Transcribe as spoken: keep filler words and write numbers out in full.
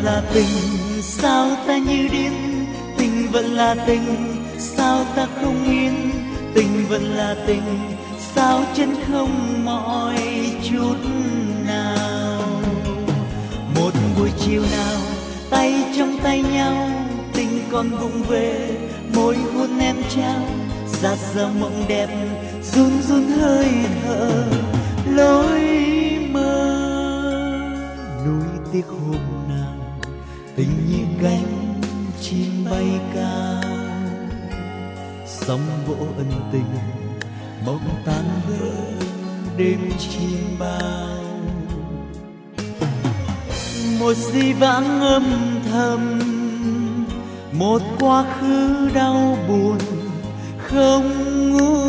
là tình, sao ta như điên. Tình vẫn là tình, sao ta không yên. Tình vẫn là tình, sao chân không mỏi chút nào. Một buổi chiều nào tay trong tay nhau, tình còn vụng về, môi hôn em trao dạt dào mộng đẹp, run run hơi thở lối mơ. Nuối tiếc hôm nào tình như cánh chim bay cao, sóng vỗ ân tình mộng tan vỡ đêm chim bao. Một di vãng âm thầm, một quá khứ đau buồn không nguôi.